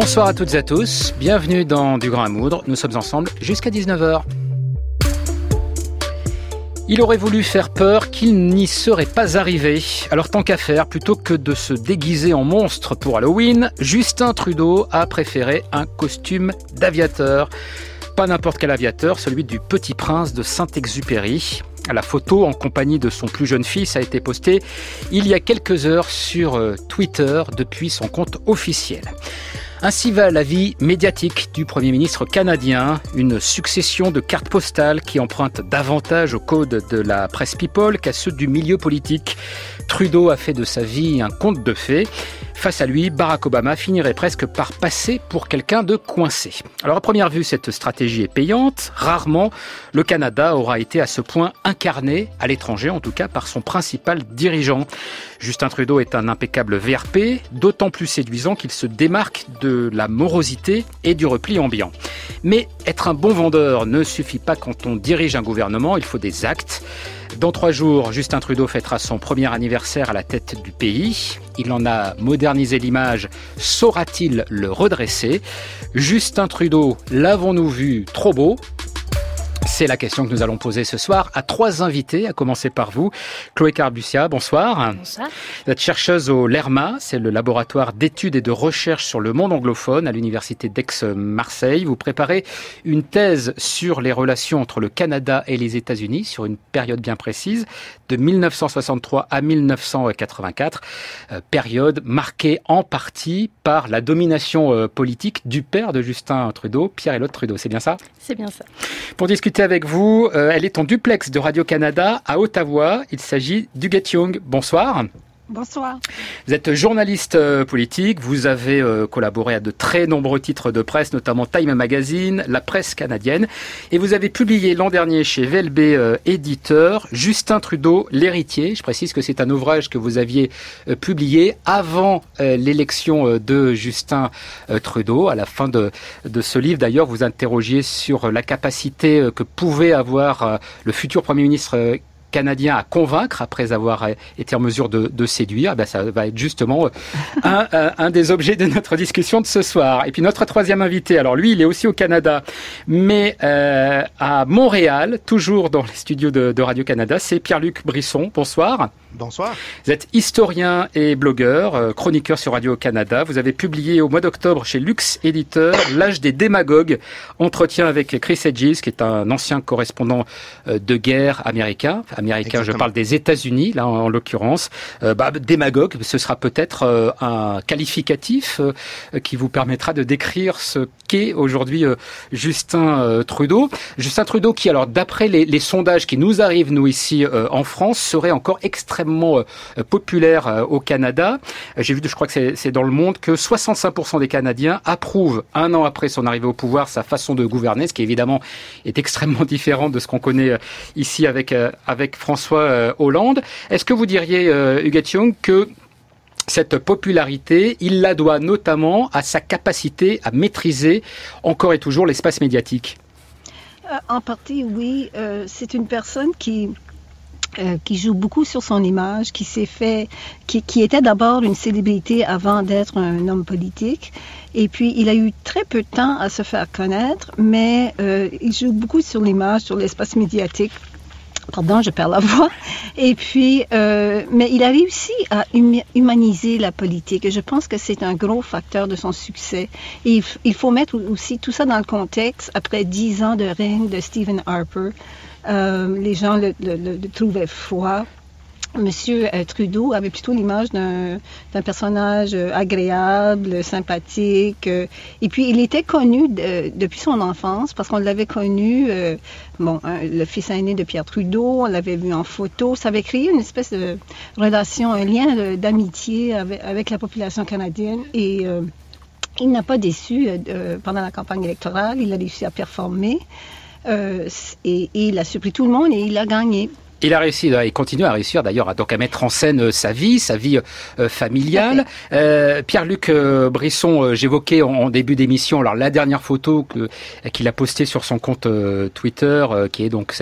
Bonsoir à toutes et à tous, bienvenue dans Du Grain à Moudre, nous sommes ensemble jusqu'à 19h. Il aurait voulu faire peur qu'il n'y serait pas arrivé. Alors tant qu'à faire, plutôt que de se déguiser en monstre pour Halloween, Justin Trudeau a préféré un costume d'aviateur. Pas n'importe quel aviateur, celui du Petit Prince de Saint-Exupéry. La photo, en compagnie de son plus jeune fils, a été postée il y a quelques heures sur Twitter depuis son compte officiel. Ainsi va la vie médiatique du Premier ministre canadien, une succession de cartes postales qui empruntent davantage au code de la presse people qu'à ceux du milieu politique. Trudeau a fait de sa vie un conte de fées. Face à lui, Barack Obama finirait presque par passer pour quelqu'un de coincé. Alors à première vue, cette stratégie est payante. Rarement, le Canada aura été à ce point incarné, à l'étranger en tout cas, par son principal dirigeant. Justin Trudeau est un impeccable VRP, d'autant plus séduisant qu'il se démarque de la morosité et du repli ambiant. Mais être un bon vendeur ne suffit pas quand on dirige un gouvernement, il faut des actes. Dans 3 jours, Justin Trudeau fêtera son premier anniversaire à la tête du pays. Il en a modernisé l'image. Saura-t-il le redresser ? Justin Trudeau, l'avons-nous vu trop beau ? C'est la question que nous allons poser ce soir à 3 invités, à commencer par vous. Chloé Carbucia, bonsoir. Bonsoir. Vous êtes chercheuse au LERMA, c'est le laboratoire d'études et de recherche sur le monde anglophone à l'université d'Aix-Marseille. Vous préparez une thèse sur les relations entre le Canada et les États-Unis sur une période bien précise, de 1963 à 1984, période marquée en partie par la domination politique du père de Justin Trudeau, Pierre-Éliott Trudeau. C'est bien ça ? C'est bien ça. Pour discuter avec vous, elle est en duplex de Radio-Canada à Ottawa. Il s'agit d'Huguette Young. Bonsoir. Bonsoir. Vous êtes journaliste politique, vous avez collaboré à de très nombreux titres de presse, notamment Time Magazine, la presse canadienne, et vous avez publié l'an dernier chez VLB Éditeur, Justin Trudeau, l'héritier. Je précise que c'est un ouvrage que vous aviez publié avant l'élection de Justin Trudeau. À la fin de ce livre, d'ailleurs, vous interrogiez sur la capacité que pouvait avoir le futur Premier ministre canadien à convaincre après avoir été en mesure de séduire. Ça va être justement un des objets de notre discussion de ce soir. Et puis notre troisième invité, alors lui il est aussi au Canada, mais à Montréal, toujours dans les studios de Radio-Canada, c'est Pierre-Luc Brisson. Bonsoir. Bonsoir. Vous êtes historien et blogueur, chroniqueur sur Radio-Canada. Vous avez publié au mois d'octobre chez Lux Éditeur L'âge des démagogues, entretien avec Chris Hedges, qui est un ancien correspondant de guerre américain. Exactement. Je parle des États-Unis, là en l'occurrence. Démagogue, ce sera peut-être un qualificatif qui vous permettra de décrire ce qu'est aujourd'hui Justin Trudeau. Justin Trudeau qui, alors d'après les sondages qui nous arrivent, nous ici en France, serait encore extrêmement populaire au Canada. J'ai vu, je crois que c'est dans Le Monde, que 65% des Canadiens approuvent, un an après son arrivée au pouvoir, sa façon de gouverner, ce qui évidemment est extrêmement différent de ce qu'on connaît ici avec François Hollande. Est-ce que vous diriez, Huguette Young, que cette popularité, il la doit notamment à sa capacité à maîtriser encore et toujours l'espace médiatique ? En partie, oui. C'est une personne qui joue beaucoup sur son image, qui était d'abord une célébrité avant d'être un homme politique. Et puis, il a eu très peu de temps à se faire connaître, mais il joue beaucoup sur l'image, sur l'espace médiatique. Pardon, je perds la voix. Et puis, mais il a réussi à humaniser la politique. Et je pense que c'est un gros facteur de son succès. Et il faut mettre aussi tout ça dans le contexte. Après 10 ans de règne de Stephen Harper, les gens le trouvaient froid. Monsieur Trudeau avait plutôt l'image d'un personnage agréable, sympathique. Et puis, il était connu depuis son enfance parce qu'on l'avait connu, le fils aîné de Pierre Trudeau, on l'avait vu en photo. Ça avait créé une espèce de relation, un lien d'amitié avec la population canadienne. Et il n'a pas déçu pendant la campagne électorale. Il a réussi à performer et il a surpris tout le monde et il a gagné. Il a réussi, il continue à réussir d'ailleurs à mettre en scène sa vie familiale. Pierre-Luc Brisson, j'évoquais en début d'émission alors la dernière photo qu'il a postée sur son compte Twitter, qui est donc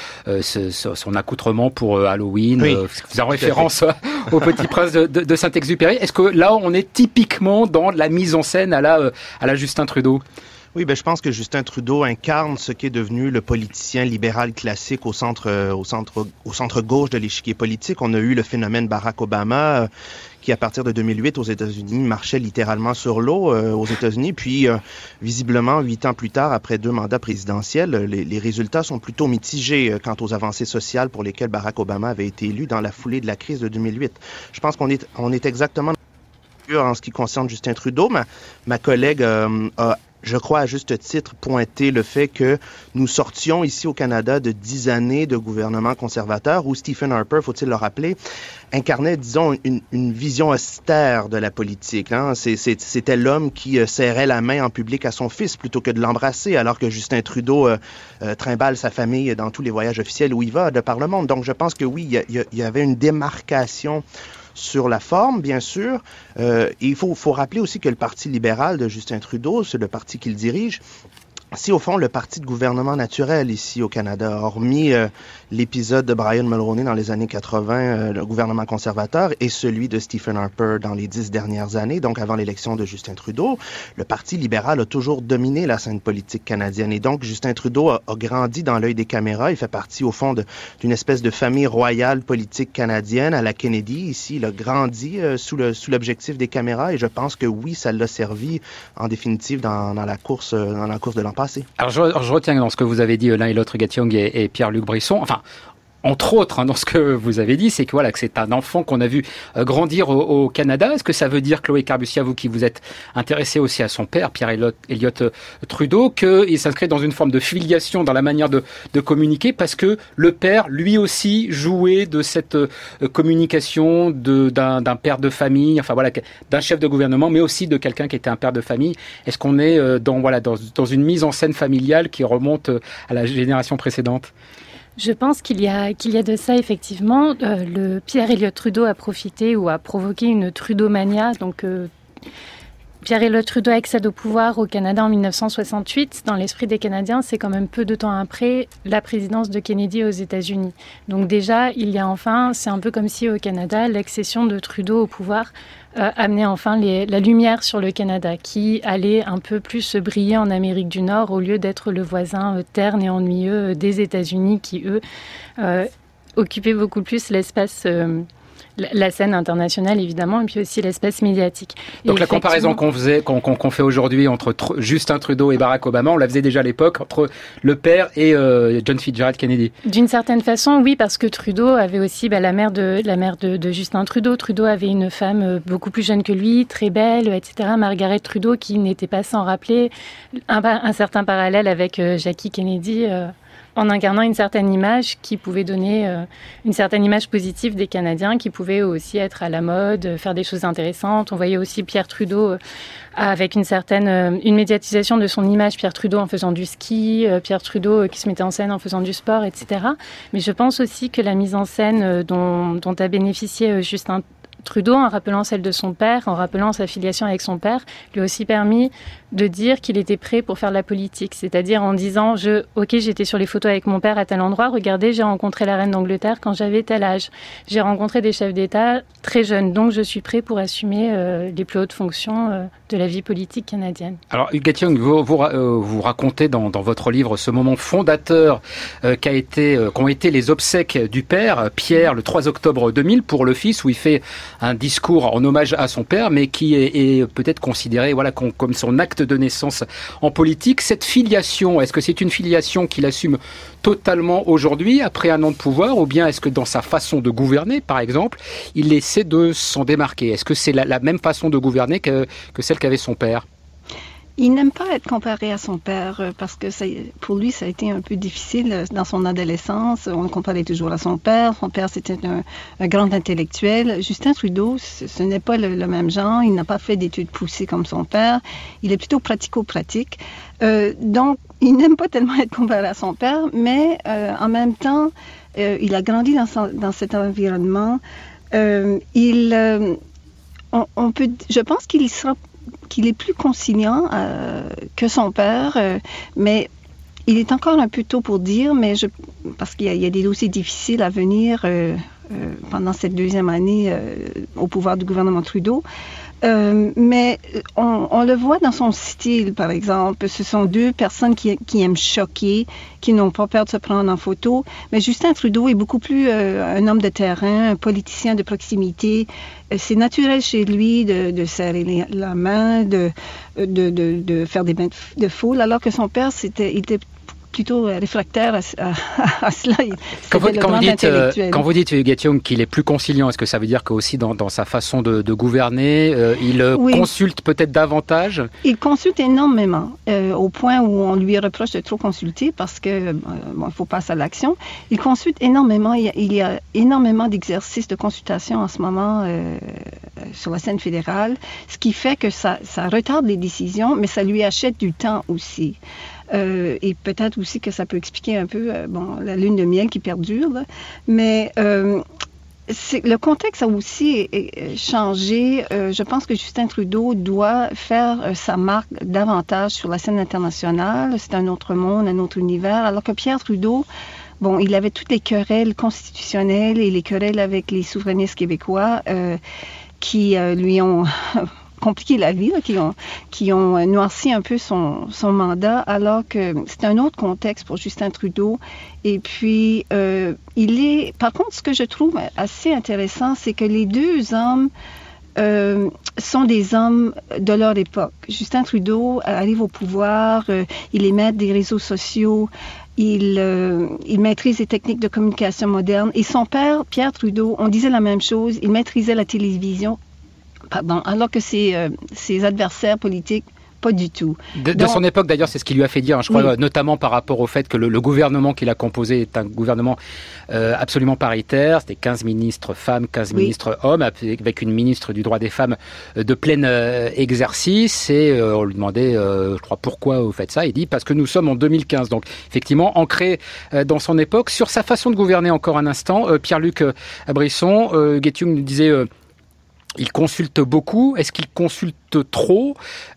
son accoutrement pour Halloween, faisant référence au Petit Prince de Saint-Exupéry. Est-ce que là on est typiquement dans la mise en scène à la Justin Trudeau? Oui, je pense que Justin Trudeau incarne ce qu'est devenu le politicien libéral classique au centre gauche de l'échiquier politique. On a eu le phénomène Barack Obama qui, à partir de 2008 aux États-Unis, marchait littéralement sur l'eau aux États-Unis. Puis, visiblement, 8 ans plus tard, après 2 mandats présidentiels, les résultats sont plutôt mitigés quant aux avancées sociales pour lesquelles Barack Obama avait été élu dans la foulée de la crise de 2008. Je pense qu'on est exactement en ce qui concerne Justin Trudeau. Ma collègue a, je crois, à juste titre, pointé le fait que nous sortions ici au Canada de 10 années de gouvernement conservateur où Stephen Harper, faut-il le rappeler, incarnait, disons, une vision austère de la politique. Hein. C'était l'homme qui serrait la main en public à son fils plutôt que de l'embrasser, alors que Justin Trudeau trimballe sa famille dans tous les voyages officiels où il va de par le monde. Donc, je pense que oui, il y avait une démarcation sur la forme, bien sûr. Il faut rappeler aussi que le Parti libéral de Justin Trudeau, c'est le parti qu'il dirige, c'est au fond le parti de gouvernement naturel ici au Canada, hormis l'épisode de Brian Mulroney dans les années 80, le gouvernement conservateur, et celui de Stephen Harper dans les 10 dernières années, donc avant l'élection de Justin Trudeau. Le Parti libéral a toujours dominé la scène politique canadienne, et donc Justin Trudeau a grandi dans l'œil des caméras. Il fait partie au fond d'une espèce de famille royale politique canadienne à la Kennedy. Ici, il a grandi sous l'objectif des caméras, et je pense que oui, ça l'a servi en définitive dans la course de l'an passé. Alors je retiens dans ce que vous avez dit l'un et l'autre, Gattiong et Pierre-Luc Brisson, enfin entre autres, dans ce que vous avez dit, c'est que que c'est un enfant qu'on a vu grandir au Canada. Est-ce que ça veut dire, Chloé Carbussia, vous qui vous êtes intéressé aussi à son père, Pierre Elliott Trudeau, qu'il s'inscrit dans une forme de filiation dans la manière de communiquer, parce que le père, lui aussi, jouait de cette communication d'un père de famille, d'un chef de gouvernement, mais aussi de quelqu'un qui était un père de famille. Est-ce qu'on est dans une mise en scène familiale qui remonte à la génération précédente ? Je pense qu'il y a de ça, effectivement. Le Pierre Elliott Trudeau a profité ou a provoqué une Trudeau-mania. Donc, Pierre Elliott Trudeau accède au pouvoir au Canada en 1968. Dans l'esprit des Canadiens, c'est quand même peu de temps après la présidence de Kennedy aux États-Unis. Donc déjà, c'est un peu comme si au Canada, l'accession de Trudeau au pouvoir amenait enfin la lumière sur le Canada, qui allait un peu plus briller en Amérique du Nord au lieu d'être le voisin terne et ennuyeux des États-Unis qui, eux, occupaient beaucoup plus l'espace la scène internationale, évidemment, et puis aussi l'espace médiatique. Donc la comparaison qu'on fait aujourd'hui entre Justin Trudeau et Barack Obama, on la faisait déjà à l'époque entre le père et John Fitzgerald Kennedy. D'une certaine façon, oui, parce que Trudeau avait aussi la mère de Justin Trudeau. Trudeau avait une femme beaucoup plus jeune que lui, très belle, etc. Margaret Trudeau, qui n'était pas sans rappeler un certain parallèle avec Jackie Kennedy, en incarnant une certaine image qui pouvait donner une certaine image positive des Canadiens, qui pouvaient aussi être à la mode, faire des choses intéressantes. On voyait aussi Pierre Trudeau avec une médiatisation de son image, Pierre Trudeau en faisant du ski, Pierre Trudeau qui se mettait en scène en faisant du sport, etc. Mais je pense aussi que la mise en scène dont a bénéficié Justin Trudeau, en rappelant celle de son père, en rappelant sa filiation avec son père, lui a aussi permis de dire qu'il était prêt pour faire de la politique. C'est-à-dire en disant, j'étais sur les photos avec mon père à tel endroit, regardez, j'ai rencontré la reine d'Angleterre quand j'avais tel âge. J'ai rencontré des chefs d'État très jeunes, donc je suis prêt pour assumer les plus hautes fonctions de la vie politique canadienne. Alors, Hugues Gattiong, vous racontez dans votre livre ce moment fondateur qu'ont été les obsèques du père, Pierre, le 3 octobre 2000, pour le fils, où il fait un discours en hommage à son père, mais qui est peut-être considéré comme son acte de naissance en politique. Cette filiation, est-ce que c'est une filiation qu'il assume totalement aujourd'hui, après un an de pouvoir, ou bien est-ce que dans sa façon de gouverner, par exemple, il essaie de s'en démarquer? Est-ce que c'est la même façon de gouverner que celle qu'avait son père? Il n'aime pas être comparé à son père parce que pour lui, ça a été un peu difficile dans son adolescence. On le comparait toujours à son père. Son père, c'était un grand intellectuel. Justin Trudeau, ce n'est pas le même genre. Il n'a pas fait d'études poussées comme son père. Il est plutôt pratico-pratique. Donc, il n'aime pas tellement être comparé à son père, mais en même temps, il a grandi dans cet environnement. Je pense qu'il est plus conciliant que son père, mais il est encore un peu tôt pour dire, parce qu'il y a des dossiers difficiles à venir pendant cette deuxième année au pouvoir du gouvernement Trudeau. Mais on le voit dans son style, par exemple. Ce sont deux personnes qui aiment choquer, qui n'ont pas peur de se prendre en photo. Mais Justin Trudeau est beaucoup plus un homme de terrain, un politicien de proximité. C'est naturel chez lui de serrer la main, de faire des bains de foule, alors que son père, il était plutôt réfractaire à cela. Quand vous dites, Guettiong, qu'il est plus conciliant, est-ce que ça veut dire qu'aussi dans sa façon de gouverner, il consulte peut-être davantage? Il consulte énormément, au point où on lui reproche de trop consulter parce que il faut passer à l'action. Il consulte énormément. Il y a énormément d'exercices de consultation en ce moment sur la scène fédérale, ce qui fait que ça retarde les décisions, mais ça lui achète du temps aussi. Et peut-être aussi que ça peut expliquer un peu la lune de miel qui perdure. Là. Mais le contexte a aussi changé. Je pense que Justin Trudeau doit faire sa marque davantage sur la scène internationale. C'est un autre monde, un autre univers. Alors que Pierre Trudeau, il avait toutes les querelles constitutionnelles et les querelles avec les souverainistes québécois qui lui ont compliqué la vie, là, qui ont noirci un peu son mandat, alors que c'est un autre contexte pour Justin Trudeau. Et puis, par contre, ce que je trouve assez intéressant, c'est que les deux hommes sont des hommes de leur époque. Justin Trudeau arrive au pouvoir, il est maître des réseaux sociaux, il maîtrise les techniques de communication modernes. Et son père, Pierre Trudeau, on disait la même chose, il maîtrisait la télévision. Alors que ses adversaires politiques, pas du tout. De son époque, d'ailleurs, c'est ce qui lui a fait dire, je crois, notamment par rapport au fait que le gouvernement qu'il a composé est un gouvernement absolument paritaire. C'était 15 ministres femmes, 15 ministres hommes, avec une ministre du droit des femmes de plein exercice. Et on lui demandait, je crois, pourquoi vous faites ça. Il dit, parce que nous sommes en 2015. Donc, effectivement, ancré dans son époque. Sur sa façon de gouverner, encore un instant, Pierre-Luc Brisson, Guettiong nous disait... il consulte beaucoup. Est-ce qu'il consulte trop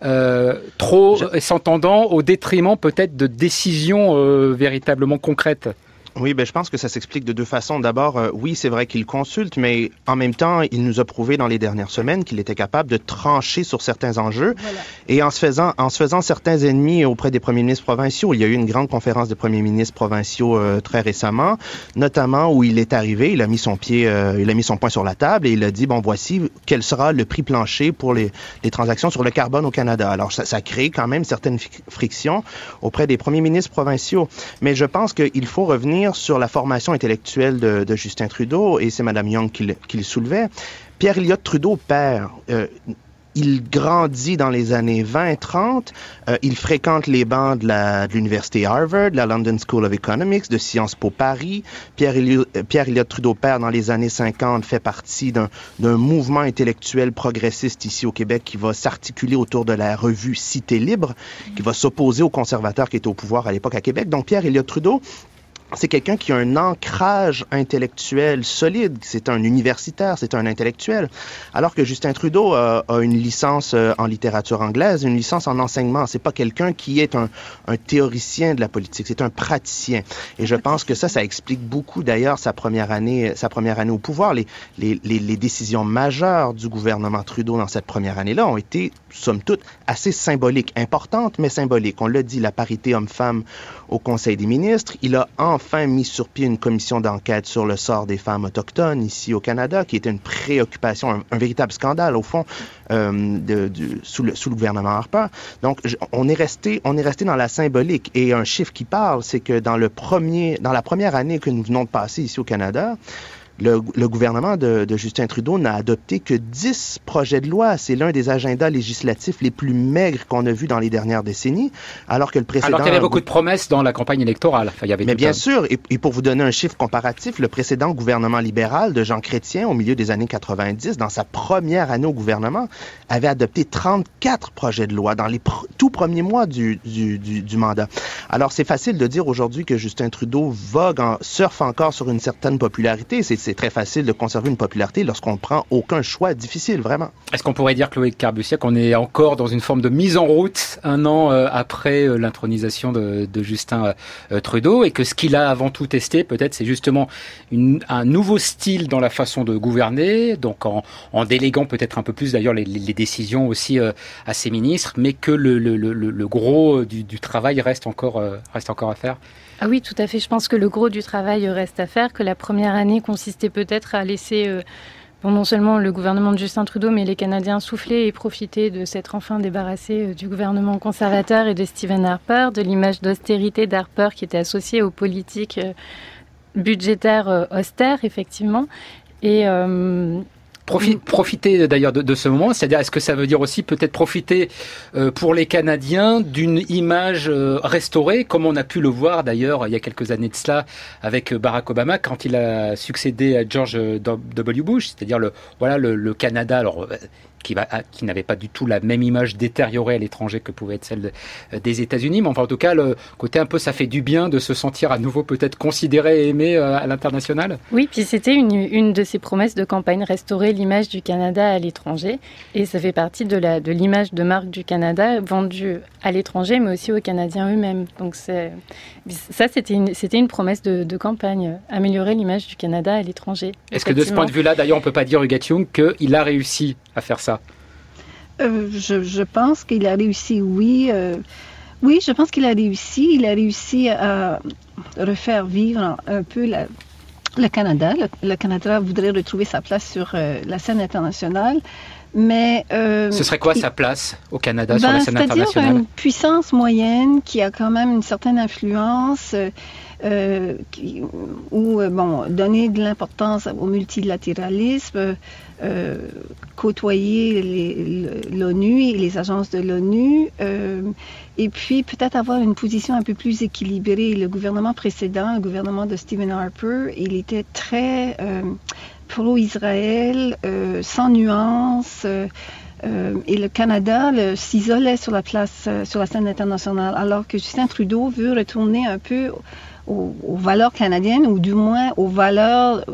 s'entendant au détriment peut-être de décisions véritablement concrètes? Oui, je pense que ça s'explique de deux façons. D'abord, oui, c'est vrai qu'il consulte, mais en même temps, il nous a prouvé dans les dernières semaines qu'il était capable de trancher sur certains enjeux. Voilà. Et en se faisant certains ennemis auprès des premiers ministres provinciaux. Il y a eu une grande conférence des premiers ministres provinciaux très récemment, notamment où il est arrivé, il a mis son poing sur la table et il a dit, voici quel sera le prix plancher pour les transactions sur le carbone au Canada. Alors, ça crée quand même certaines frictions auprès des premiers ministres provinciaux. Mais je pense qu'il faut revenir sur la formation intellectuelle de Justin Trudeau, et c'est Mme Young qui le soulevait. Pierre Elliott Trudeau, père, il grandit dans les années 20-30. Il fréquente les bancs de l'Université Harvard, de la London School of Economics, de Sciences Po Paris. Pierre Elliott Trudeau, père, dans les années 50, fait partie d'un mouvement intellectuel progressiste ici au Québec qui va s'articuler autour de la revue Cité libre, qui va s'opposer aux conservateurs qui étaient au pouvoir à l'époque à Québec. Donc, Pierre Elliott Trudeau, c'est quelqu'un qui a un ancrage intellectuel solide. C'est un universitaire, c'est un intellectuel. Alors que Justin Trudeau a une licence en littérature anglaise, une licence en enseignement. C'est pas quelqu'un qui est un théoricien de la politique, c'est un praticien. Et je pense que ça explique beaucoup d'ailleurs sa première année au pouvoir. Les décisions majeures du gouvernement Trudeau dans cette première année-là ont été, somme toute, assez symboliques, importantes, mais symboliques. On l'a dit, la parité homme-femme au Conseil des ministres. Il a enfin mis sur pied une commission d'enquête sur le sort des femmes autochtones ici au Canada, qui était une préoccupation, un véritable scandale au fond sous le gouvernement Harper. Donc, on est resté dans la symbolique. Et un chiffre qui parle, c'est que dans la première année que nous venons de passer ici au Canada, le gouvernement de Justin Trudeau n'a adopté que 10 projets de loi. C'est l'un des agendas législatifs les plus maigres qu'on a vus dans les dernières décennies, alors que le précédent... Alors qu'il y avait beaucoup de promesses dans la campagne électorale. Mais bien sûr, et pour vous donner un chiffre comparatif, le précédent gouvernement libéral de Jean Chrétien, au milieu des années 90, dans sa première année au gouvernement, avait adopté 34 projets de loi dans les tout premiers mois du mandat. Alors, c'est facile de dire aujourd'hui que Justin Trudeau surfe encore sur une certaine popularité. C'est très facile de conserver une popularité lorsqu'on ne prend aucun choix difficile, vraiment. Est-ce qu'on pourrait dire, Chloé Carbusiak, qu'on est encore dans une forme de mise en route un an après l'intronisation de Justin Trudeau, et que ce qu'il a avant tout testé, peut-être, c'est justement un nouveau style dans la façon de gouverner, donc en déléguant peut-être un peu plus d'ailleurs les décisions aussi à ses ministres, mais que le gros du travail reste encore à faire? Ah oui, tout à fait. Je pense que le gros du travail reste à faire, que la première année consistait peut-être à laisser non seulement le gouvernement de Justin Trudeau, mais les Canadiens souffler et profiter de s'être enfin débarrassés du gouvernement conservateur et de Stephen Harper, de l'image d'austérité d'Harper qui était associée aux politiques budgétaires austères, effectivement. Et profiter d'ailleurs de ce moment, c'est-à-dire est-ce que ça veut dire aussi peut-être profiter pour les Canadiens d'une image restaurée, comme on a pu le voir d'ailleurs il y a quelques années de cela avec Barack Obama quand il a succédé à George W. Bush, c'est-à-dire le Canada, alors qui n'avait pas du tout la même image détériorée à l'étranger que pouvait être celle des États-Unis, mais enfin en tout cas le côté un peu ça fait du bien de se sentir à nouveau peut-être considéré et aimé à l'international. Oui, puis c'était une de ses promesses de campagne, restaurer l'image du Canada à l'étranger, et ça fait partie de l'image de marque du Canada vendue à l'étranger, mais aussi aux Canadiens eux-mêmes. Donc c'était une promesse de campagne, améliorer l'image du Canada à l'étranger. Est-ce que de ce point de vue-là, d'ailleurs, on ne peut pas dire, Huguette Young, qu'il a réussi à faire ça? Je pense qu'il a réussi, oui. Oui, je pense qu'il a réussi. Il a réussi à refaire vivre un peu le Canada. Le Canada voudrait retrouver sa place sur la scène internationale. Mais, ce serait quoi sa place au Canada sur la scène internationale? C'est-à-dire une puissance moyenne qui a quand même une certaine influence, donner de l'importance au multilatéralisme, côtoyer l'ONU et les agences de l'ONU, et puis peut-être avoir une position un peu plus équilibrée. Le gouvernement précédent, le gouvernement de Stephen Harper, il était très pro-Israël, sans nuance, et le Canada s'isolait sur la scène internationale, alors que Justin Trudeau veut retourner un peu aux valeurs canadiennes, ou du moins aux valeurs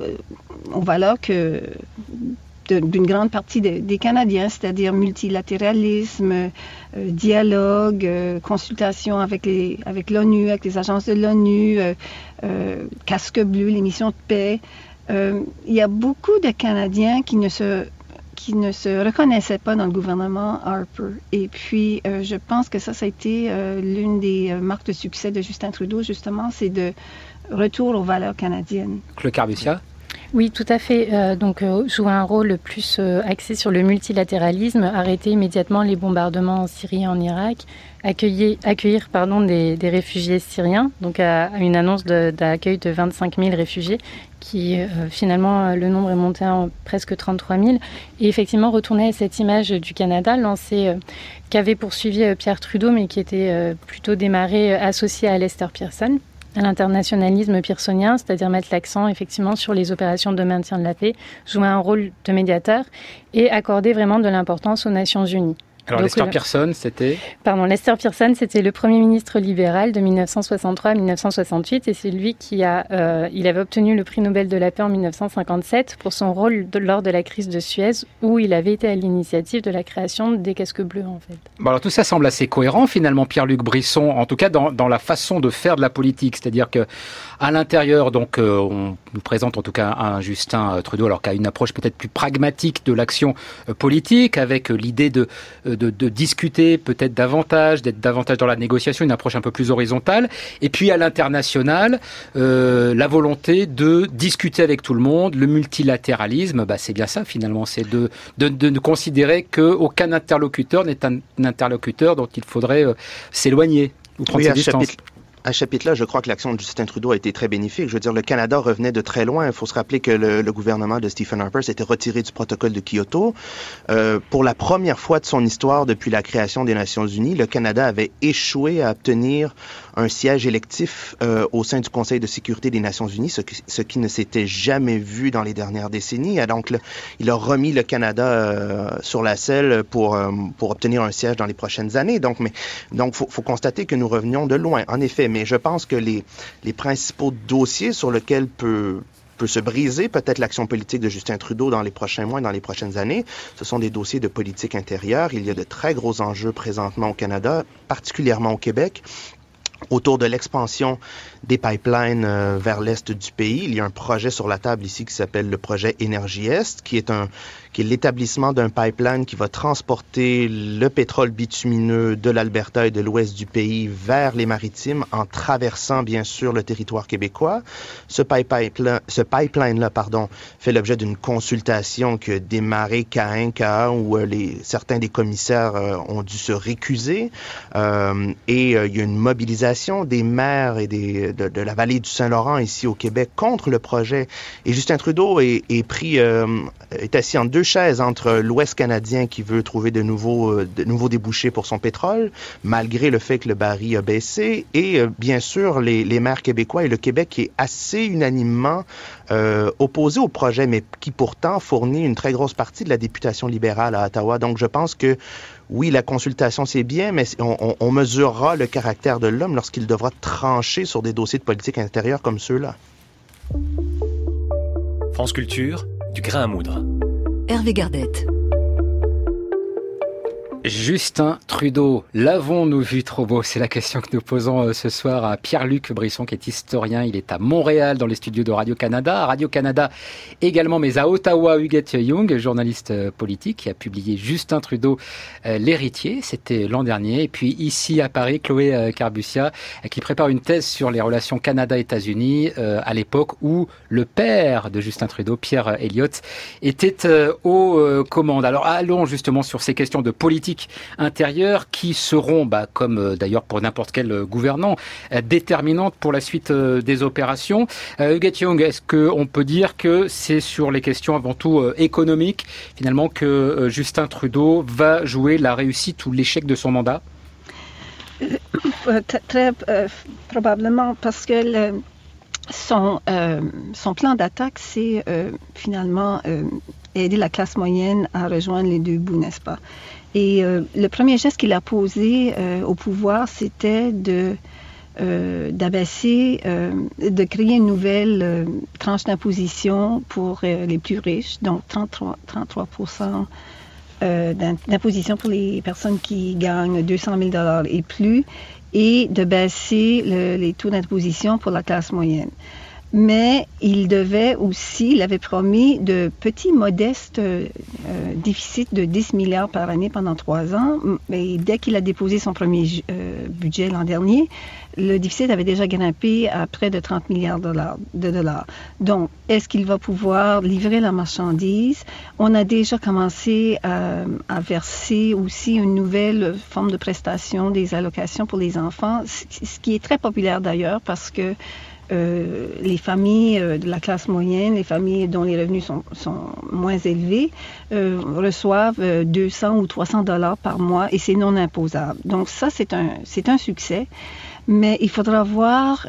d'une grande partie des Canadiens, c'est-à-dire multilatéralisme, dialogue, consultation avec l'ONU, avec les agences de l'ONU, casque bleu, les missions de paix. Il y a beaucoup de Canadiens qui ne se reconnaissaient pas dans le gouvernement Harper. Et puis, je pense que ça a été l'une des marques de succès de Justin Trudeau, justement, c'est de retour aux valeurs canadiennes. Chloé Carbusiak? Oui, tout à fait. Donc, jouer un rôle plus axé sur le multilatéralisme, arrêter immédiatement les bombardements en Syrie et en Irak, accueillir des réfugiés syriens, donc à une annonce d'accueil de 25 000 réfugiés, qui finalement le nombre est monté à presque 33 000, et effectivement retourner à cette image du Canada lancée, qu'avait poursuivi Pierre Trudeau, mais qui était plutôt démarré associé à Lester Pearson, à l'internationalisme pearsonien, c'est-à-dire mettre l'accent effectivement sur les opérations de maintien de la paix, jouer un rôle de médiateur et accorder vraiment de l'importance aux Nations Unies. Alors Lester Pearson, c'était Lester Pearson, c'était le Premier ministre libéral de 1963 à 1968, et c'est lui qui il avait obtenu le prix Nobel de la paix en 1957 pour son rôle lors de la crise de Suez, où il avait été à l'initiative de la création des casques bleus, en fait. Bon, alors tout ça semble assez cohérent finalement, Pierre-Luc Brisson, en tout cas dans la façon de faire de la politique, c'est-à-dire que à l'intérieur, donc on nous présente en tout cas un Justin Trudeau, alors qui a une approche peut-être plus pragmatique de l'action politique, avec l'idée de discuter peut-être davantage, d'être davantage dans la négociation, une approche un peu plus horizontale. Et puis à l'international, la volonté de discuter avec tout le monde, le multilatéralisme, c'est bien ça finalement, c'est de considérer qu'aucun interlocuteur n'est un interlocuteur dont il faudrait s'éloigner ou prendre ses distances. À ce chapitre-là, je crois que l'action de Justin Trudeau a été très bénéfique. Je veux dire, le Canada revenait de très loin. Il faut se rappeler que le gouvernement de Stephen Harper s'était retiré du protocole de Kyoto. Pour la première fois de son histoire depuis la création des Nations Unies, le Canada avait échoué à obtenir un siège électif au sein du Conseil de sécurité des Nations Unies, ce qui ne s'était jamais vu dans les dernières décennies. Donc, il a remis le Canada sur la selle pour obtenir un siège dans les prochaines années. Donc, faut constater que nous revenions de loin, en effet. mais je pense que les principaux dossiers sur lesquels peut se briser peut-être l'action politique de Justin Trudeau dans les prochains mois et dans les prochaines années, ce sont des dossiers de politique intérieure. Il y a de très gros enjeux présentement au Canada, particulièrement au Québec, autour de l'expansion des pipelines vers l'est du pays. Il y a un projet sur la table ici qui s'appelle le projet Énergie-Est, qui est l'établissement d'un pipeline qui va transporter le pétrole bitumineux de l'Alberta et de l'ouest du pays vers les maritimes en traversant bien sûr le territoire québécois. Ce pipeline-là, fait l'objet d'une consultation qui a démarré KA où certains des commissaires ont dû se récuser et il y a une mobilisation des maires et de la vallée du Saint-Laurent ici au Québec contre le projet. Et Justin Trudeau est assis en deux chaises entre l'Ouest canadien qui veut trouver de nouveaux débouchés pour son pétrole, malgré le fait que le baril a baissé, et bien sûr les maires québécois et le Québec qui est assez unanimement opposé au projet, mais qui pourtant fournit une très grosse partie de la députation libérale à Ottawa. Donc je pense que oui, la consultation, c'est bien, mais on mesurera le caractère de l'homme lorsqu'il devra trancher sur des dossiers de politique intérieure comme ceux-là. France Culture, du grain à moudre. Hervé Gardette. Justin Trudeau, l'avons-nous vu trop beau? C'est la question que nous posons ce soir à Pierre-Luc Brisson, qui est historien. Il est à Montréal, dans les studios de Radio-Canada. À Radio-Canada également, mais à Ottawa, Huguette Young, journaliste politique, qui a publié Justin Trudeau, l'héritier. C'était l'an dernier. Et puis ici à Paris, Chloé Carbuccia, qui prépare une thèse sur les relations Canada-États-Unis à l'époque où le père de Justin Trudeau, Pierre Elliott, était aux commandes. Alors allons justement sur ces questions de politique intérieures qui seront, comme d'ailleurs pour n'importe quel gouvernant, déterminantes pour la suite des opérations. Huguette Young, est-ce qu'on peut dire que c'est sur les questions avant tout économiques, finalement, que Justin Trudeau va jouer la réussite ou l'échec de son mandat? Très probablement, parce que son plan d'attaque, c'est finalement aider la classe moyenne à rejoindre les deux bouts, n'est-ce pas? Et le premier geste qu'il a posé au pouvoir, c'était d'abaisser, de créer une nouvelle tranche d'imposition pour les plus riches, donc 33% d'imposition pour les personnes qui gagnent 200 000 $ et plus, et de baisser les taux d'imposition pour la classe moyenne. Mais il avait promis de petits, modestes déficits de 10 milliards par année pendant 3 ans. Mais dès qu'il a déposé son premier budget l'an dernier, le déficit avait déjà grimpé à près de 30 milliards de dollars. Donc, est-ce qu'il va pouvoir livrer la marchandise? On a déjà commencé à verser aussi une nouvelle forme de prestation des allocations pour les enfants, ce qui est très populaire d'ailleurs parce que les familles de la classe moyenne, les familles dont les revenus sont moins élevés, reçoivent 200 ou 300 $ par mois et c'est non imposable. Donc ça, c'est un succès. Mais il faudra voir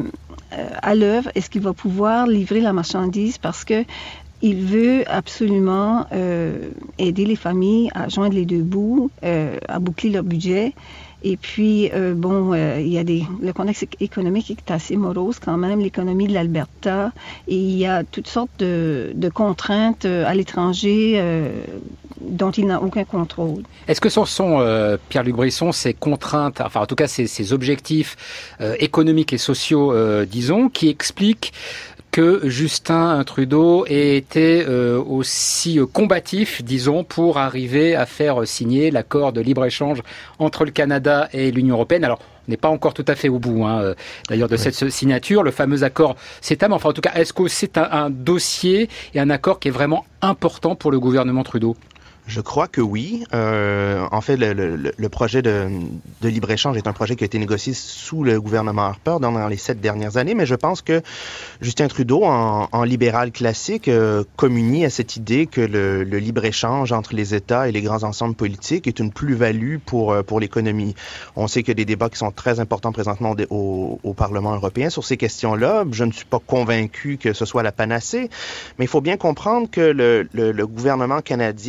à l'œuvre, est-ce qu'il va pouvoir livrer la marchandise parce que il veut absolument aider les familles à joindre les deux bouts, à boucler leur budget. Et puis, il y a le contexte économique est assez morose quand même, l'économie de l'Alberta, et il y a toutes sortes de contraintes à l'étranger dont il n'a aucun contrôle. Est-ce que ce sont, Pierre-Luc Brisson, ces contraintes, enfin en tout cas ces objectifs économiques et sociaux, disons, qui expliquent que Justin Trudeau ait été aussi combatif, disons, pour arriver à faire signer l'accord de libre-échange entre le Canada et l'Union européenne? Alors, on n'est pas encore tout à fait au bout, d'ailleurs, de cette signature, le fameux accord CETA, mais enfin, en tout cas, est-ce que c'est un dossier et un accord qui est vraiment important pour le gouvernement Trudeau? Je crois que oui. En fait, le projet de libre-échange est un projet qui a été négocié sous le gouvernement Harper dans les 7 dernières années, mais je pense que Justin Trudeau, en libéral classique, communie à cette idée que le libre-échange entre les États et les grands ensembles politiques est une plus-value pour l'économie. On sait qu'il y a des débats qui sont très importants présentement au Parlement européen sur ces questions-là. Je ne suis pas convaincu que ce soit la panacée, mais il faut bien comprendre que le gouvernement canadien, dans les 10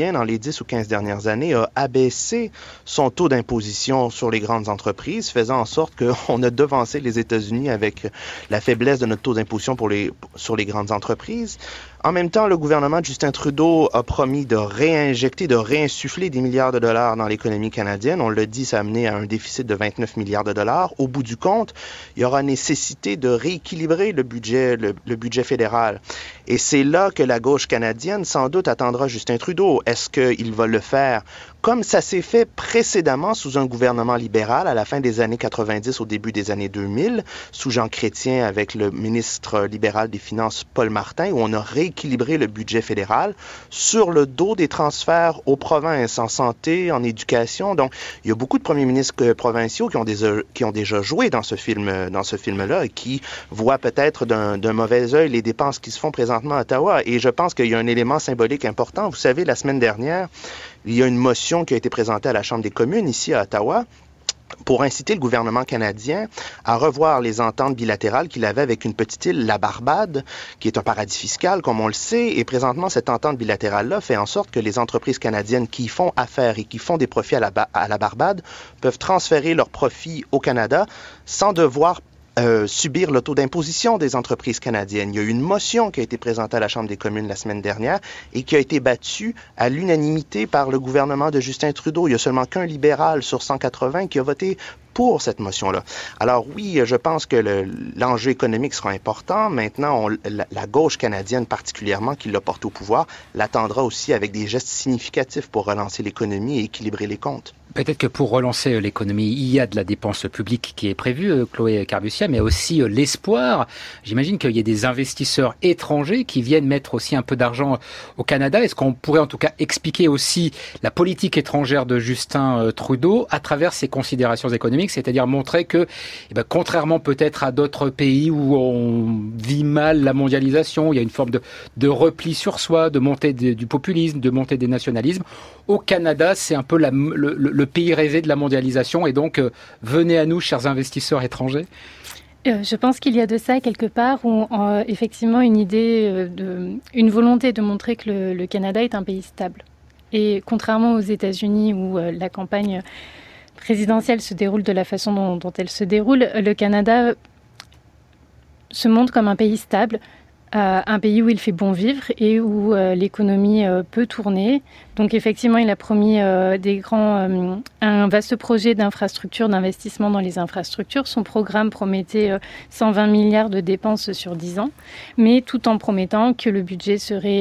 10 ou 15 dernières années, a abaissé son taux d'imposition sur les grandes entreprises, faisant en sorte qu'on a devancé les États-Unis avec la faiblesse de notre taux d'imposition sur les grandes entreprises. En même temps, le gouvernement de Justin Trudeau a promis de réinjecter, de réinsuffler des milliards de dollars dans l'économie canadienne. On l'a dit, ça a amené à un déficit de 29 milliards de dollars. Au bout du compte, il y aura nécessité de rééquilibrer le budget fédéral. Et c'est là que la gauche canadienne, sans doute, attendra Justin Trudeau. Est-ce qu'il va le faire comme ça s'est fait précédemment sous un gouvernement libéral à la fin des années 90, au début des années 2000, sous Jean Chrétien avec le ministre libéral des Finances Paul Martin, où on a rééquilibré le budget fédéral sur le dos des transferts aux provinces, en santé, en éducation. Donc, il y a beaucoup de premiers ministres provinciaux qui ont déjà joué dans ce film-là et qui voient peut-être d'un mauvais œil les dépenses qui se font présentement à Ottawa. Et je pense qu'il y a un élément symbolique important. Vous savez, la semaine dernière, il y a une motion qui a été présentée à la Chambre des communes ici à Ottawa pour inciter le gouvernement canadien à revoir les ententes bilatérales qu'il avait avec une petite île, la Barbade, qui est un paradis fiscal, comme on le sait. Et présentement, cette entente bilatérale-là fait en sorte que les entreprises canadiennes qui font affaire et qui font des profits à la Barbade peuvent transférer leurs profits au Canada sans devoir subir le taux d'imposition des entreprises canadiennes. Il y a eu une motion qui a été présentée à la Chambre des communes la semaine dernière et qui a été battue à l'unanimité par le gouvernement de Justin Trudeau. Il y a seulement qu'un libéral sur 180 qui a voté pour cette motion-là. Alors oui, je pense que l'enjeu économique sera important. Maintenant, la gauche canadienne particulièrement, qui l'a porté au pouvoir, l'attendra aussi avec des gestes significatifs pour relancer l'économie et équilibrer les comptes. Peut-être que pour relancer l'économie, il y a de la dépense publique qui est prévue, Chloé Carbuccia, mais aussi l'espoir. J'imagine qu'il y a des investisseurs étrangers qui viennent mettre aussi un peu d'argent au Canada. Est-ce qu'on pourrait en tout cas expliquer aussi la politique étrangère de Justin Trudeau à travers ses considérations économiques, c'est-à-dire montrer que, contrairement peut-être à d'autres pays où on vit mal la mondialisation, il y a une forme de repli sur soi, de montée du populisme, de montée des nationalismes. Au Canada, c'est un peu le pays rêvé de la mondialisation et donc venez à nous, chers investisseurs étrangers. Je pense qu'il y a de ça quelque part où effectivement une idée, une volonté de montrer que le Canada est un pays stable. Et contrairement aux États-Unis où la campagne présidentielle se déroule de la façon dont elle se déroule, le Canada se montre comme un pays stable. Un pays où il fait bon vivre et où l'économie peut tourner. Donc effectivement, il a promis un vaste projet d'infrastructure, d'investissement dans les infrastructures. Son programme promettait 120 milliards de dépenses sur 10 ans, mais tout en promettant que le budget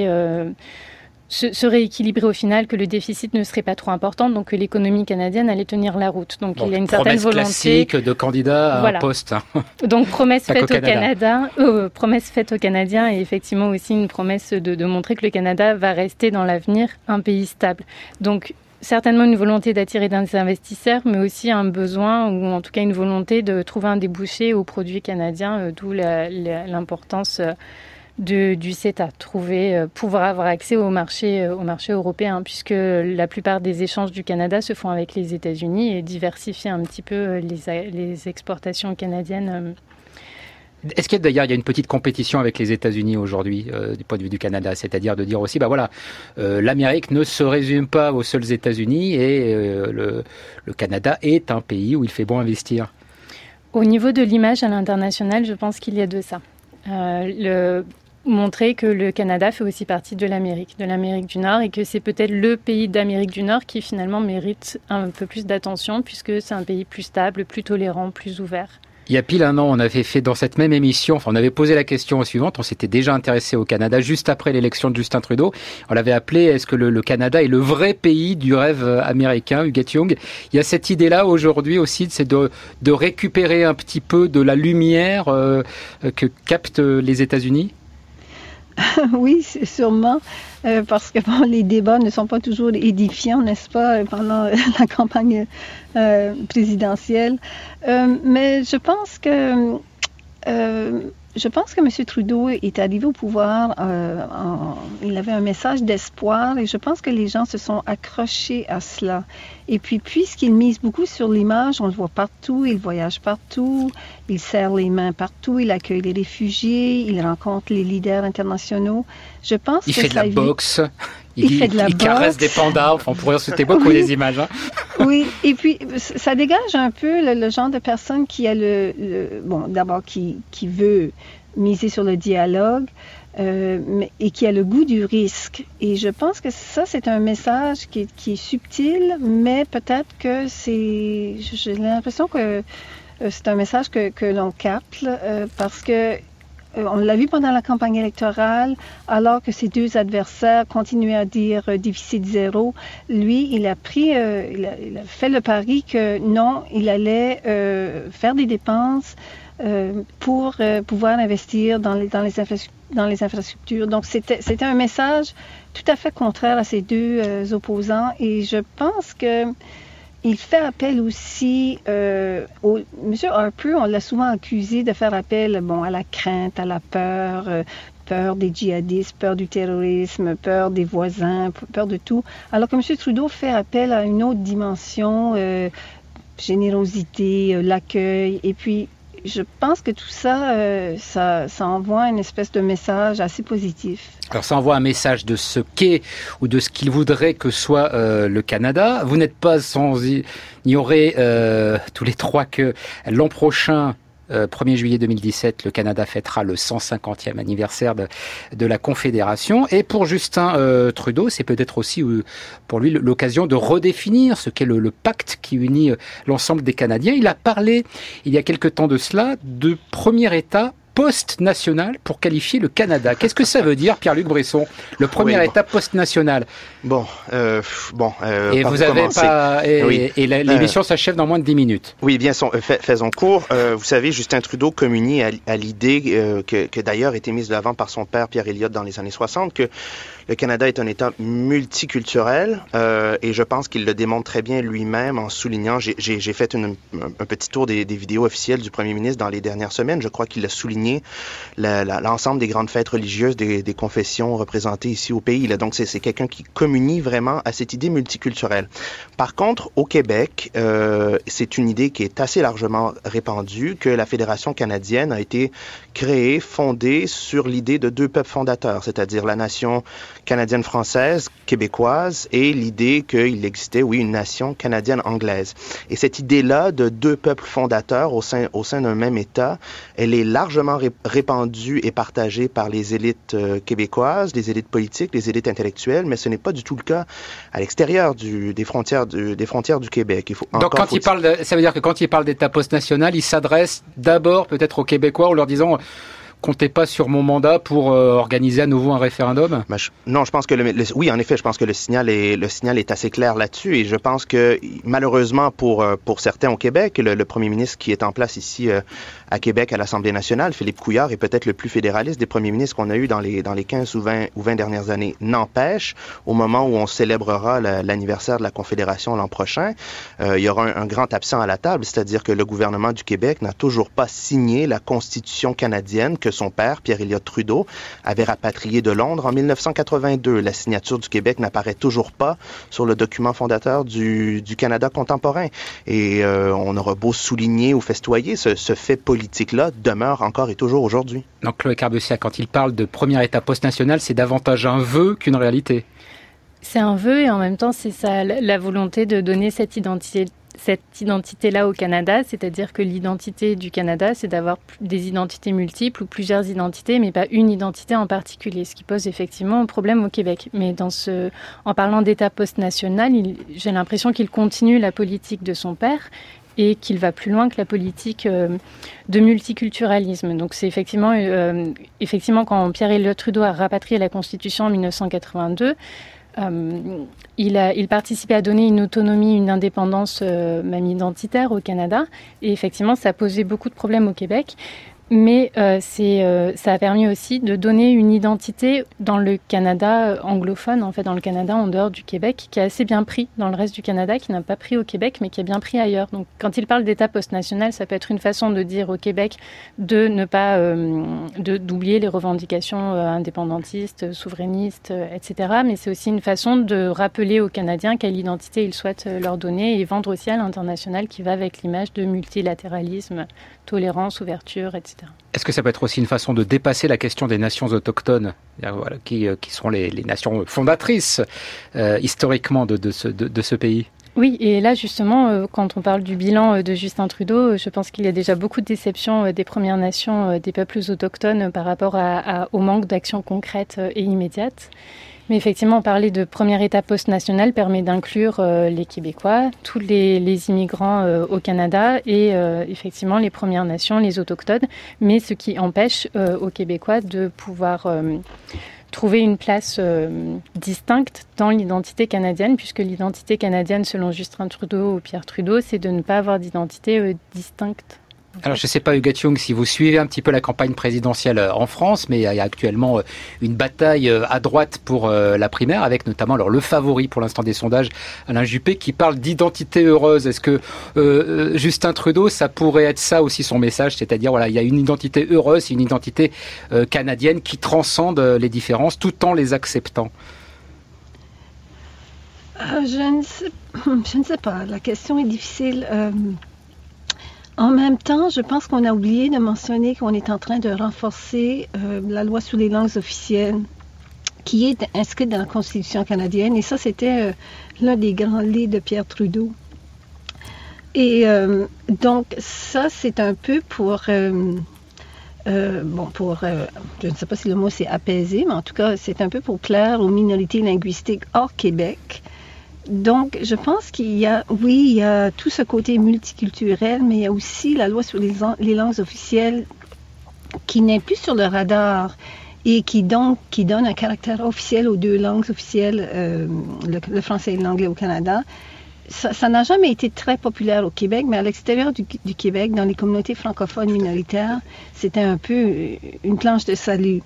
serait équilibré au final, que le déficit ne serait pas trop important, donc que l'économie canadienne allait tenir la route. Donc il y a une certaine volonté. Promesse classique de candidat à un poste. Donc promesse faite au Canada, promesse faite aux Canadiens et effectivement aussi une promesse de montrer que le Canada va rester dans l'avenir un pays stable. Donc certainement une volonté d'attirer des investisseurs, mais aussi un besoin ou en tout cas une volonté de trouver un débouché aux produits canadiens, d'où l'importance du CETA, pouvoir avoir accès au marché européen, puisque la plupart des échanges du Canada se font avec les États-Unis et diversifier un petit peu les exportations canadiennes. Est-ce qu'il y a une petite compétition avec les États-Unis aujourd'hui du point de vue du Canada, c'est-à-dire de dire aussi, l'Amérique ne se résume pas aux seuls États-Unis et le Canada est un pays où il fait bon investir. Au niveau de l'image à l'international, je pense qu'il y a de ça. Montrer que le Canada fait aussi partie de l'Amérique du Nord et que c'est peut-être le pays d'Amérique du Nord qui finalement mérite un peu plus d'attention puisque c'est un pays plus stable, plus tolérant, plus ouvert. Il y a pile un an, on avait fait dans cette même émission, on avait posé la question suivante, on s'était déjà intéressé au Canada juste après l'élection de Justin Trudeau. On l'avait appelé, est-ce que le Canada est le vrai pays du rêve américain, Huguette Young? Il y a cette idée-là aujourd'hui aussi, c'est de récupérer un petit peu de la lumière que captent les États-Unis? Oui, c'est sûrement, parce que les débats ne sont pas toujours édifiants, n'est-ce pas, pendant la campagne présidentielle. Mais je pense que M. Trudeau est arrivé au pouvoir, il avait un message d'espoir et je pense que les gens se sont accrochés à cela. Et puis, puisqu'il mise beaucoup sur l'image, on le voit partout, il voyage partout, il serre les mains partout, il accueille les réfugiés, il rencontre les leaders internationaux. Je pense il fait de la boxe. Il fait de la boxe. Il caresse des pandas. Enfin, on pourrait citer beaucoup des images. Hein. Oui, et puis ça dégage un peu le genre de personne qui a d'abord qui veut miser sur le dialogue, et qui a le goût du risque. Et je pense que ça, c'est un message qui est subtil, mais peut-être que j'ai l'impression que c'est un message que l'on capte, parce que on l'a vu pendant la campagne électorale, alors que ses deux adversaires continuaient à dire déficit zéro. Lui, il a fait le pari que non, il allait faire des dépenses pour pouvoir investir dans les infrastructures. Donc, c'était un message tout à fait contraire à ces deux opposants. Et je pense que il fait appel aussi M. Harper, on l'a souvent accusé de faire appel à la crainte, à la peur, peur des djihadistes, peur du terrorisme, peur des voisins, peur de tout. Alors que M. Trudeau fait appel à une autre dimension, générosité, l'accueil, et puis je pense que tout ça, ça envoie une espèce de message assez positif. Alors ça envoie un message de ce qu'est ou de ce qu'il voudrait que soit le Canada. Vous n'êtes pas sans ignorer tous les trois que l'an prochain, 1er juillet 2017, le Canada fêtera le 150e anniversaire de la Confédération. Et pour Justin Trudeau, c'est peut-être aussi pour lui l'occasion de redéfinir ce qu'est le pacte qui unit l'ensemble des Canadiens. Il a parlé, il y a quelque temps de cela, de premier État post-national pour qualifier le Canada. Qu'est-ce que ça veut dire, Pierre-Luc Bresson, le premier État post-national? Et vous avez pas... Et l'émission s'achève dans moins de 10 minutes. Oui, bien, faisons court. Vous savez, Justin Trudeau communie à l'idée que d'ailleurs été mise de l'avant par son père, Pierre Elliott, dans les années 60, que le Canada est un État multiculturel, et je pense qu'il le démontre très bien lui-même en soulignant, j'ai fait un petit tour des vidéos officielles du premier ministre dans les dernières semaines, je crois qu'il a souligné l'ensemble des grandes fêtes religieuses des confessions représentées ici au pays. Là. Donc c'est quelqu'un qui communie vraiment à cette idée multiculturelle. Par contre, au Québec, c'est une idée qui est assez largement répandue, que la Fédération canadienne a été créée, fondée sur l'idée de deux peuples fondateurs, c'est-à-dire la nation canadienne-française, québécoise, et l'idée qu'il existait, une nation canadienne-anglaise. Et cette idée-là de deux peuples fondateurs au sein d'un même État, elle est largement répandue et partagée par les élites québécoises, les élites politiques, les élites intellectuelles, mais ce n'est pas du tout le cas à l'extérieur des frontières du Québec. Ça veut dire que quand il parle d'État post-national, il s'adresse d'abord peut-être aux Québécois en leur disant... Comptez pas sur mon mandat pour organiser à nouveau un référendum? Non, je pense que oui, en effet, je pense que le signal est assez clair là-dessus, et je pense que malheureusement pour certains au Québec, le premier ministre qui est en place ici à Québec à l'Assemblée nationale, Philippe Couillard, est peut-être le plus fédéraliste des premiers ministres qu'on a eu dans les 15 ou 20 dernières années. N'empêche, au moment où on célébrera l'anniversaire de la Confédération l'an prochain, il y aura un grand absent à la table, c'est-à-dire que le gouvernement du Québec n'a toujours pas signé la Constitution canadienne que son père, Pierre Elliott Trudeau, avait rapatrié de Londres en 1982. La signature du Québec n'apparaît toujours pas sur le document fondateur du Canada contemporain. Et on aura beau souligner ou festoyer, ce fait politique-là demeure encore et toujours aujourd'hui. Donc, Chloé Carbessia, quand il parle de premier État post-national, c'est davantage un vœu qu'une réalité. C'est un vœu, et en même temps, c'est ça, la volonté de donner cette identité-là au Canada, c'est-à-dire que l'identité du Canada, c'est d'avoir des identités multiples ou plusieurs identités, mais pas une identité en particulier, ce qui pose effectivement un problème au Québec. Mais en parlant d'État post-national, j'ai l'impression qu'il continue la politique de son père et qu'il va plus loin que la politique de multiculturalisme. Donc c'est effectivement quand Pierre Elliott Trudeau a rapatrié la Constitution en 1982, il participait à donner une autonomie, une indépendance même identitaire au Canada. Et effectivement, ça a posé beaucoup de problèmes au Québec. Mais ça a permis aussi de donner une identité dans le Canada anglophone, en fait, dans le Canada en dehors du Québec, qui a assez bien pris dans le reste du Canada, qui n'a pas pris au Québec, mais qui a bien pris ailleurs. Donc, quand il parle d'État post-national, ça peut être une façon de dire au Québec de ne pas d'oublier les revendications indépendantistes, souverainistes, etc. Mais c'est aussi une façon de rappeler aux Canadiens quelle identité ils souhaitent leur donner et vendre aussi à l'international qui va avec l'image de multilatéralisme, tolérance, ouverture, etc. etc. Est-ce que ça peut être aussi une façon de dépasser la question des nations autochtones, qui sont les nations fondatrices historiquement de ce pays ? Oui, et là justement, quand on parle du bilan de Justin Trudeau, je pense qu'il y a déjà beaucoup de déceptions des Premières Nations, des peuples autochtones par rapport au manque d'actions concrètes et immédiates. Mais effectivement, parler de première étape post-nationale permet d'inclure les Québécois, tous les immigrants au Canada et effectivement les Premières Nations, les autochtones, mais ce qui empêche aux Québécois de pouvoir trouver une place distincte dans l'identité canadienne, puisque l'identité canadienne, selon Justin Trudeau ou Pierre Trudeau, c'est de ne pas avoir d'identité distincte. Alors, je ne sais pas, Hugues Gathiong, si vous suivez un petit peu la campagne présidentielle en France, mais il y a actuellement une bataille à droite pour la primaire, avec notamment le favori pour l'instant des sondages, Alain Juppé, qui parle d'identité heureuse. Est-ce que Justin Trudeau, ça pourrait être ça aussi son message, c'est-à-dire il y a une identité heureuse, une identité canadienne qui transcende les différences tout en les acceptant? Je ne sais pas. La question est difficile. En même temps, je pense qu'on a oublié de mentionner qu'on est en train de renforcer la loi sur les langues officielles qui est inscrite dans la Constitution canadienne. Et ça, c'était l'un des grands laits de Pierre Trudeau. Et donc, ça, c'est un peu pour... je ne sais pas si le mot c'est apaiser, mais en tout cas, c'est un peu pour plaire aux minorités linguistiques hors Québec. Donc, je pense qu'il y a tout ce côté multiculturel, mais il y a aussi la loi sur les langues officielles qui n'est plus sur le radar et qui donne un caractère officiel aux deux langues officielles, le français et l'anglais au Canada. Ça n'a jamais été très populaire au Québec, mais à l'extérieur du Québec, dans les communautés francophones minoritaires, c'était un peu une planche de salut.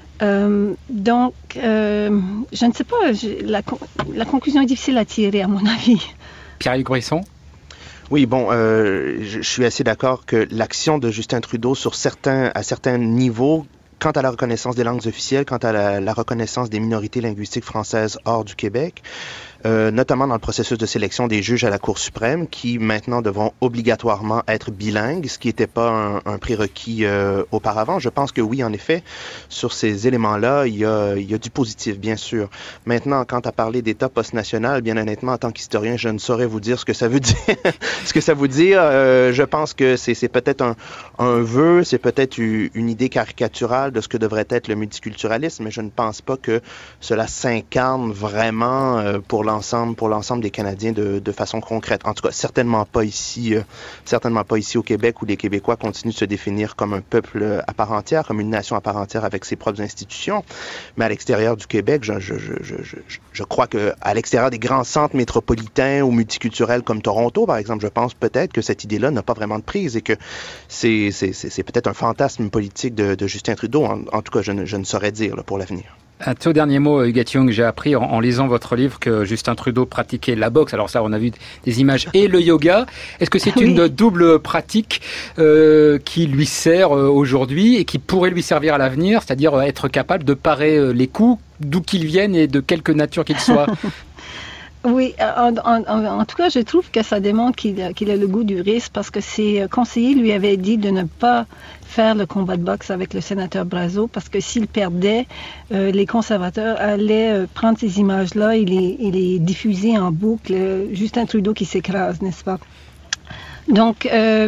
Donc, je ne sais pas, la conclusion est difficile à tirer, à mon avis. Pierre-Luc Brisson? Oui, je suis assez d'accord que l'action de Justin Trudeau à certains niveaux, quant à la reconnaissance des langues officielles, quant à la reconnaissance des minorités linguistiques françaises hors du Québec, notamment dans le processus de sélection des juges à la Cour suprême, qui maintenant devront obligatoirement être bilingues, ce qui n'était pas un prérequis auparavant. Je pense que oui, en effet, sur ces éléments-là, il y a du positif, bien sûr. Maintenant, quant à parler d'État post-national, bien honnêtement, en tant qu'historien, je ne saurais vous dire ce que ça veut dire. Ce que ça veut dire, je pense que c'est peut-être un vœu, c'est peut-être une idée caricaturale de ce que devrait être le multiculturalisme, mais je ne pense pas que cela s'incarne vraiment pour l'ensemble des Canadiens de façon concrète. En tout cas, certainement pas ici au Québec, où les Québécois continuent de se définir comme un peuple à part entière, comme une nation à part entière avec ses propres institutions. Mais à l'extérieur du Québec, je crois que à l'extérieur des grands centres métropolitains ou multiculturels comme Toronto, par exemple, je pense peut-être que cette idée-là n'a pas vraiment de prise et que c'est peut-être un fantasme politique de Justin Trudeau. En tout cas, je ne saurais dire pour l'avenir. Un tout dernier mot, Hugues Gathiong, j'ai appris en lisant votre livre que Justin Trudeau pratiquait la boxe. Alors ça, on a vu des images et le yoga. Est-ce que c'est une double pratique qui lui sert aujourd'hui et qui pourrait lui servir à l'avenir, c'est-à-dire être capable de parer les coups d'où qu'ils viennent et de quelque nature qu'ils soient? Oui, en tout cas, je trouve que ça démontre qu'il a le goût du risque parce que ses conseillers lui avaient dit de ne pas faire le combat de boxe avec le sénateur Brazeau parce que s'il perdait, les conservateurs allaient prendre ces images-là et les diffuser en boucle. Justin Trudeau qui s'écrase, n'est-ce pas? Donc,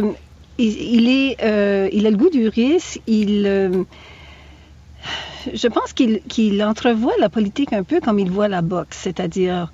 il a le goût du risque. Je pense qu'il entrevoit la politique un peu comme il voit la boxe, c'est-à-dire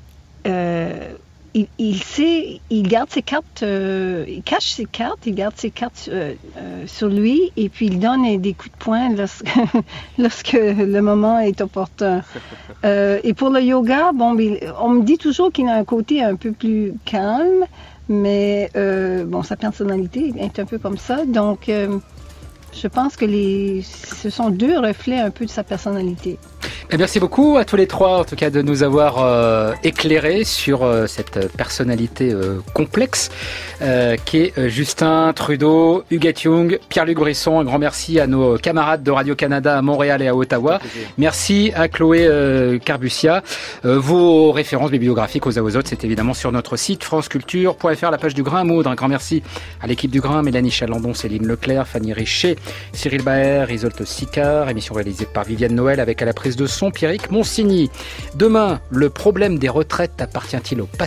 il garde ses cartes, il cache ses cartes, il garde ses cartes sur lui et puis il donne des coups de poing lorsque le moment est opportun. Et pour le yoga, on me dit toujours qu'il a un côté un peu plus calme, mais sa personnalité est un peu comme ça, donc je pense que ce sont deux reflets un peu de sa personnalité. Et merci beaucoup à tous les trois, en tout cas, de nous avoir éclairés sur cette personnalité complexe qui est Justin Trudeau, Huguette Young, Pierre-Luc Brisson. Un grand merci à nos camarades de Radio-Canada à Montréal et à Ottawa. Merci à Chloé Carbucia. Vos références bibliographiques aux uns aux autres, c'est évidemment sur notre site franceculture.fr, la page du Grain à moudre. Un grand merci à l'équipe du Grain, Mélanie Chalandon, Céline Leclerc, Fanny Richer, Cyril Baer, Isolte Sicard. Émission réalisée par Viviane Noël avec à la prise de son Pierrick Monsigny. Demain, le problème des retraites appartient-il au passé ?